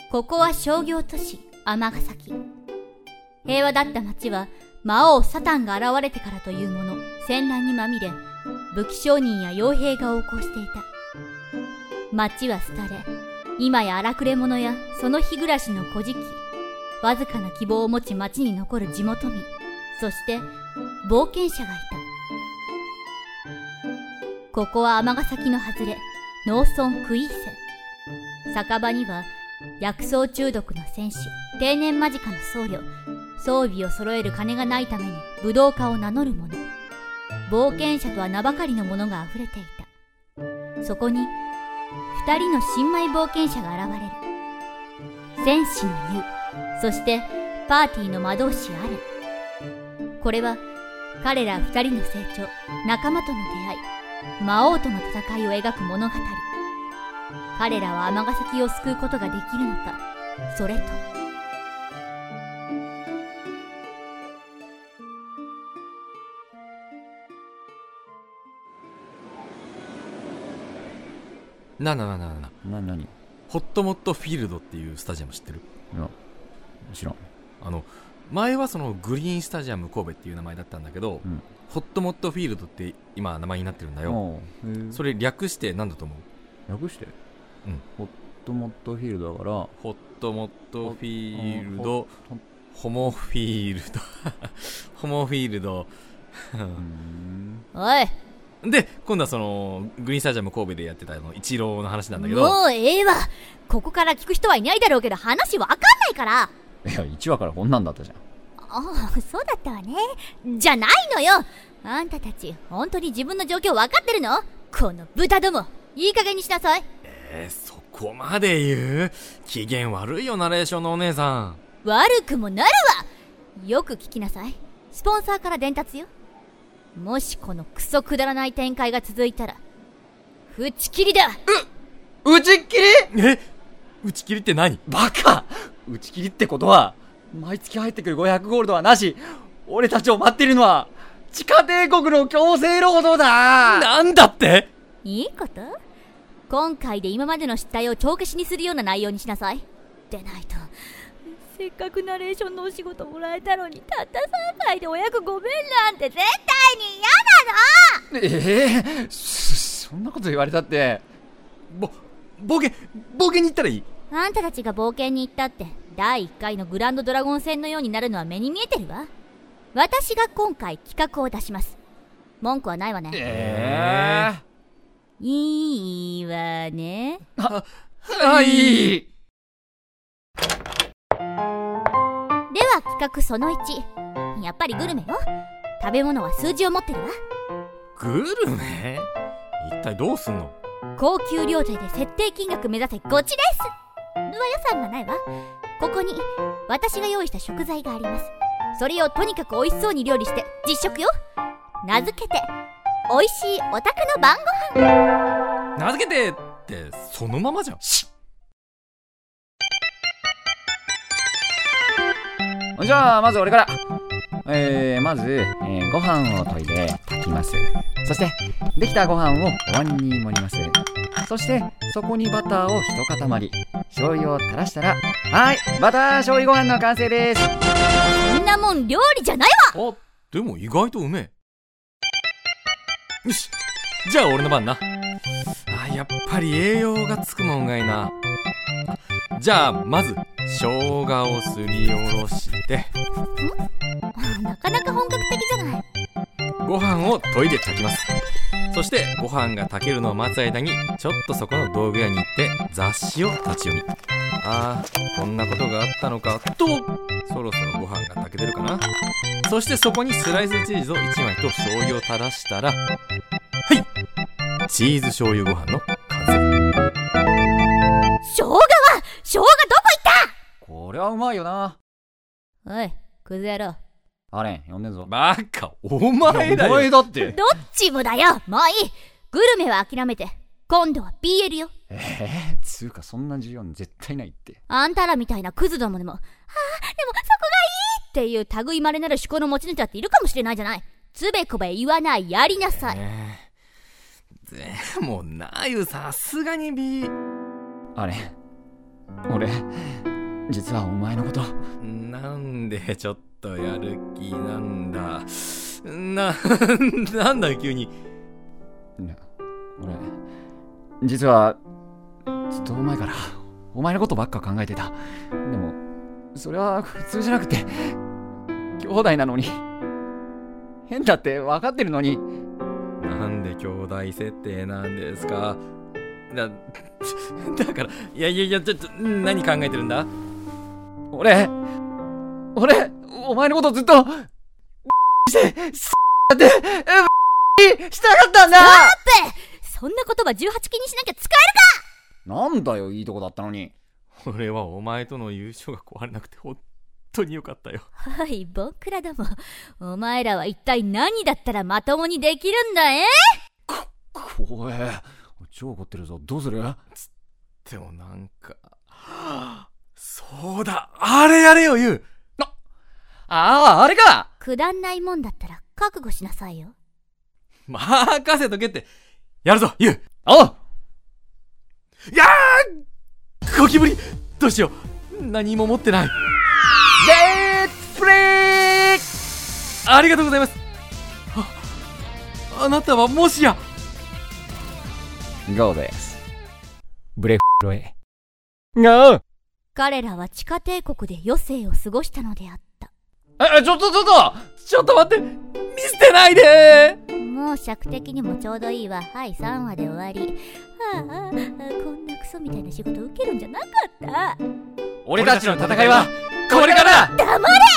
ここは商業都市尼崎。平和だった町は魔王サタンが現れてからというもの戦乱にまみれ、武器商人や傭兵が横行していた。町は廃れ、今や荒くれ者やその日暮らしの小じき、わずかな希望を持ち町に残る地元民、そして冒険者がいた。ここは尼崎の外れ、農村クイーセ。酒場には薬草中毒の戦士、定年間近の僧侶、装備を揃える金がないために武道家を名乗る者、冒険者とは名ばかりの者があふれていた。そこに二人の新米冒険者が現れる。戦士のユウ、そしてパーティーの魔導士アレン。これは彼ら二人の成長、仲間との出会い、魔王との戦いを描く物語。彼らは尼崎を救うことができるのか、それと何ホットモットフィールドっていうスタジアム知ってる？ いや、知らん。 前はそのグリーンスタジアム神戸っていう名前だったんだけど、ホットモットフィールドって今名前になってるんだよ。それ略して何だと思う？ 略して？ホットモットフィールドだから、 ホットモットフィールド、ホモフィールドホモフィールドおい。 で、今度はそのグリーンスタジアム神戸でやってたイチローの話なんだけど。 もうええわ。ここから聞く人はいないだろうけど、話わかんないから。 いや、1話からこんなんだったじゃん。 ああ、そうだったわね。じゃないのよ。あんたたち本当に自分の状況わかってるの？この豚ども、いい加減にしなさい。 そこまで言う？機嫌悪いよ、ナレーションのお姉さん。 悪くもなるわ。よく聞きなさい。スポンサーから伝達よ。もしこのクソくだらない展開が続いたら打ち切りだ。 打ち切り？ 打ち切りって何？ バカ！打ち切りってことは毎月入ってくる500ゴールドはなし。俺たちを待っているのは地下帝国の強制労働だ。 なんだって？ いいこと？今回で今までの失態を帳消しにするような内容にしなさい。でないと、せっかくナレーションのお仕事もらえたのに、たった3回でお役ごめんなんて絶対に嫌なの。 そんなこと言われたって。 冒険に行ったらいい？ あんたたちが冒険に行ったって第1回のグランドドラゴン戦のようになるのは目に見えてるわ。私が今回企画を出します。文句はないわね。いいわね。 はい。 では企画その1、やっぱりグルメよ。食べ物は数字を持ってるわ。 グルメ？一体どうすんの？ 高級料亭で設定金額目指せゴチです。予算はないわ。ここに私が用意した食材があります。それをとにかく美味しそうに料理して実食よ。名付けて美味しいお宅の晩ご飯。 名付けてってそのままじゃん。 じゃあまず俺から。まず、ご飯を研いで炊きます。そしてできたご飯をお椀に盛ります。そしてそこにバターを一塊、醤油を垂らしたら、はい、バター醤油ご飯の完成です。 そんなもん料理じゃないわ。 でも意外とうめえ。よし、じゃあ俺の番な。やっぱり栄養がつくもんがいいな。じゃあまず生姜をすりおろして、 なかなか本格的じゃない。 ご飯を研いで炊きます。そしてご飯が炊けるのを待つ間にちょっとそこの道具屋に行って雑誌を立ち読み。こんなことがあったのかと、そろそろご飯が炊けてるかな。そしてそこにスライスチーズを1枚と醤油を垂らしたら、はい、チーズ醤油ご飯の完成。 生姜どこ行った？ これはうまいよな。 おい、クズ野郎。 アレン呼んでんぞ。 バカ、お前だよ。 お前だって。 どっちもだよ。もういい。グルメは諦めて今度は BL よ。 つうかそんな需要絶対ないって。 あんたらみたいなクズどもでも、でもそこがいいっていう類まれなる思考の持ち主だっているかもしれないじゃない。つべこべ言わない、やりなさい。 でもなゆ、さすがにあれ、 俺実はお前のこと。 なんでちょっとやる気なんだ。なんだよ急に。 いや俺実はずっと前からお前のことばっか考えてた。でもそれは普通じゃなくて、兄弟なのに変だって分かってるのに。 なんで兄弟設定なんですか。だからいやちょっと何考えてるんだ。 俺お前のことずっとってしたかったんだ。 そんな言葉18禁にしなきゃ使えなんだよ、いいとこだったのに。 俺はお前との友情が壊れなくて本当によかったよ。 はい、僕らども。お前らは一体何だったらまともにできるんだ。 怖え。超怒ってるぞ。どうする？ でもなんかそうだ、あれやれよユウ。 あれか。 くだんないもんだったら覚悟しなさいよ。 任せとけって。やるぞユウ。 おう。 いやー、ゴキブリどうしよう、何も持ってない。 デップレイ。 ありがとうございます。あなたはもしや。 ゴーです。ブレフロへ。ゴー。 彼らは地下帝国で余生を過ごしたのであった。 ちょっと待って、見捨てないで。 もう尺的にもちょうどいいわ。はい、3話で終わり。こんなクソみたいな仕事受けるんじゃなかった。 俺たちの戦いはこれからだ。 黙れ。